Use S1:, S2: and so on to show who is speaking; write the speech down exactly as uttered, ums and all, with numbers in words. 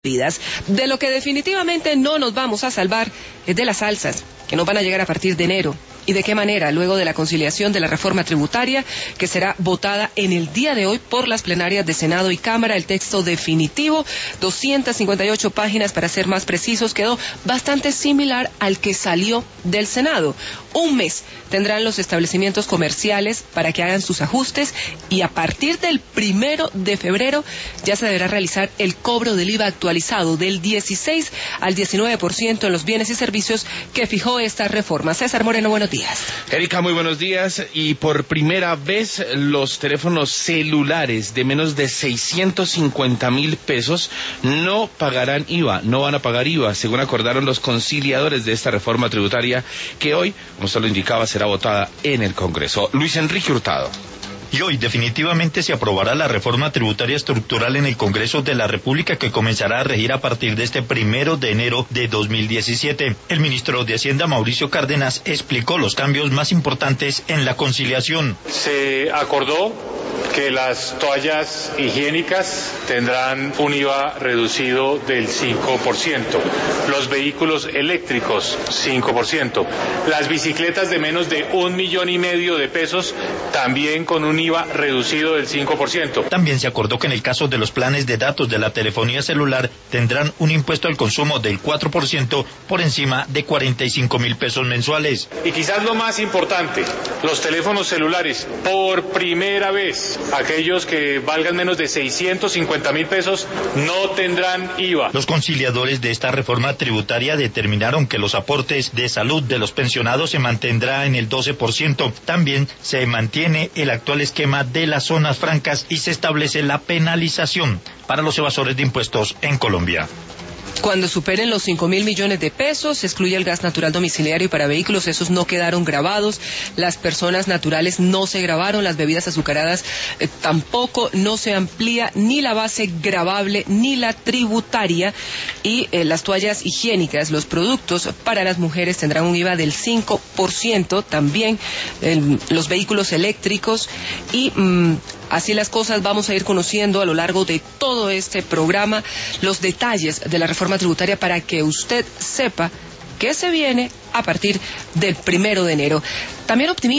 S1: vidas. De lo que definitivamente no nos vamos a salvar es de las alzas que nos van a llegar a partir de enero. ¿Y de qué manera? Luego de la conciliación de la reforma tributaria que será votada en el día de hoy por las plenarias de Senado y Cámara, el texto definitivo, doscientas cincuenta y ocho páginas para ser más precisos, quedó bastante similar al que salió del Senado. Un mes tendrán los establecimientos comerciales para que hagan sus ajustes y a partir del primero de febrero ya se deberá realizar el cobro del I V A actualizado del dieciséis al diecinueve por ciento en los bienes y servicios que fijó esta reforma. César Moreno, buenos días.
S2: Erika, muy buenos días. Y por primera vez los teléfonos celulares de menos de seiscientos cincuenta mil pesos no pagarán I V A, no van a pagar I V A, según acordaron los conciliadores de esta reforma tributaria que hoy, como usted lo indicaba, será votada en el Congreso. Luis Enrique Hurtado.
S3: Y hoy definitivamente se aprobará la reforma tributaria estructural en el Congreso de la República que comenzará a regir a partir de este primero de enero de dos mil diecisiete. El ministro de Hacienda, Mauricio Cárdenas, explicó los cambios más importantes en la conciliación.
S4: Se acordó que las toallas higiénicas tendrán un I V A reducido del cinco por ciento, los vehículos eléctricos cinco por ciento, las bicicletas de menos de un millón y medio de pesos también con un I V A reducido del cinco por ciento.
S3: También se acordó que en el caso de los planes de datos de la telefonía celular tendrán un impuesto al consumo del cuatro por ciento por encima de cuarenta y cinco mil pesos mensuales.
S4: Y quizás lo más importante, los teléfonos celulares, por primera vez, aquellos que valgan menos de seiscientos cincuenta mil pesos no tendrán I V A.
S3: Los conciliadores de esta reforma tributaria determinaron que los aportes de salud de los pensionados se mantendrá en el doce por ciento. También se mantiene el actual esquema de las zonas francas y se establece la penalización para los evasores de impuestos en Colombia.
S1: Cuando superen los cinco mil millones de pesos, se excluye el gas natural domiciliario para vehículos, esos no quedaron gravados, las personas naturales no se gravaron, las bebidas azucaradas eh, tampoco, no se amplía ni la base gravable ni la tributaria, y eh, las toallas higiénicas, los productos para las mujeres tendrán un I V A del cinco por ciento, también eh, los vehículos eléctricos, y mmm, así las cosas vamos a ir conociendo a lo largo de todo este programa los detalles de la reforma tributaria para que usted sepa qué se viene a partir del primero de enero. También optimista.